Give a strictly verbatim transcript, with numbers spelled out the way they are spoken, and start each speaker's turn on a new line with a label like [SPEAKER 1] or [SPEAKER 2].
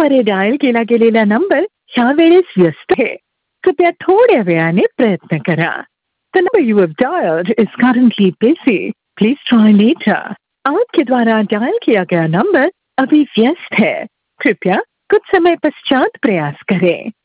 [SPEAKER 1] द्वारे डायल केला गेलेला नंबर ह्या वेळेस व्यस्त आहे. कृपया थोड्या वेळाने प्रयत्न करा. The number you have dialed is currently busy. Please try later. आपके द्वारा डायल किया गया नंबर अभी व्यस्त है. कृपया कुछ समय पश्चात प्रयास करें.